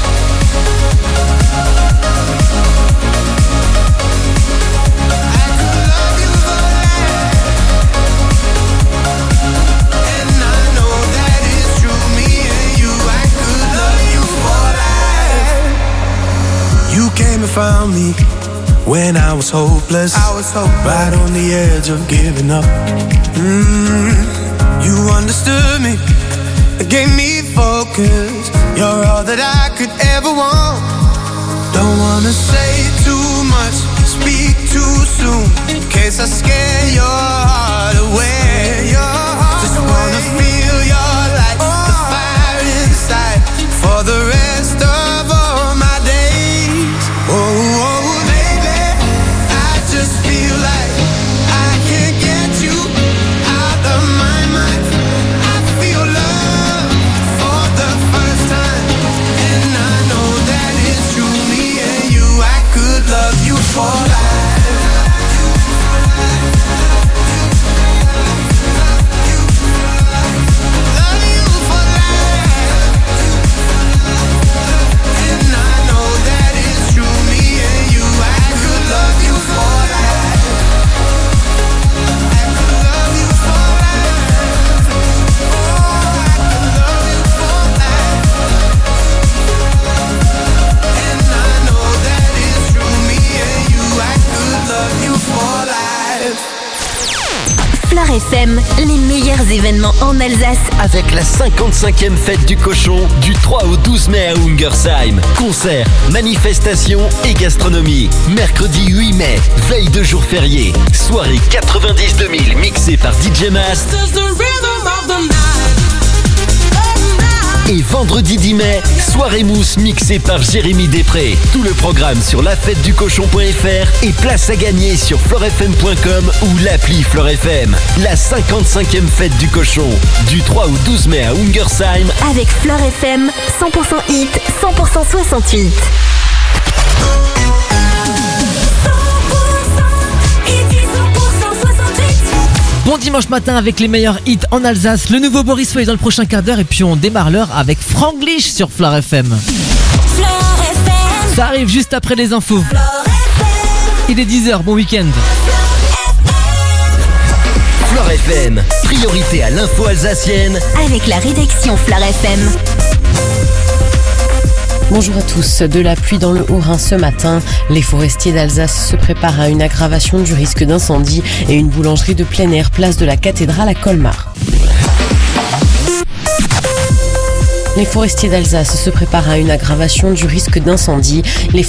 I could love you for life. And I know that it's true. Me and you, I could love you for life. You came and found me when I was hopeless. I was hopeless. Right on the edge of giving up. Mm, you understood me, gave me focus. You're all that I could ever want. Don't wanna say too much, speak too soon, in case I scare your heart away. Just wanna feel your light, the fire inside, for the rest of all my days. Oh, oh, baby, I just feel like I can't get you out of my mind. I feel love for the first time, and I know that it's true. Me and you, I could love you for life. Love you for life. And I know that it's true. Me and you, I could love you for life. I could love you for life. Oh, I could love you for life. And I know that it's true. Me and you, I could love you for life. Flore F M, les meilleurs événements en Alsace. Avec la cinquante-cinquième fête du cochon du trois au douze mai à Ungersheim. Concerts, manifestations et gastronomie. Mercredi huit mai, veille de jour férié. Soirée quatre-vingt-dix deux mille mixée par D J Mast. Et vendredi dix mai, soirée mousse mixée par Jérémy Després. Tout le programme sur la fête du cochon point F R et place à gagner sur florefm point com ou l'appli Flore F M. La cinquante-cinquième fête du cochon du trois au douze mai à Ungersheim Avec Flore F M, cent pour cent hit, cent pour cent soixante-huit. Bon dimanche matin avec les meilleurs hits en Alsace. Le nouveau Boris Way dans le prochain quart d'heure. Et puis on démarre l'heure avec Franglish sur Flore F M. Ça arrive juste après les infos. Il est dix heures, bon week-end. Flore F M, priorité à l'info alsacienne. Avec la rédaction Flore F M. Bonjour à tous. De la pluie dans le Haut-Rhin ce matin. Les forestiers d'Alsace se préparent à une aggravation du risque d'incendie et une boulangerie de plein air place de la cathédrale à Colmar. Les forestiers d'Alsace se préparent à une aggravation du risque d'incendie. Les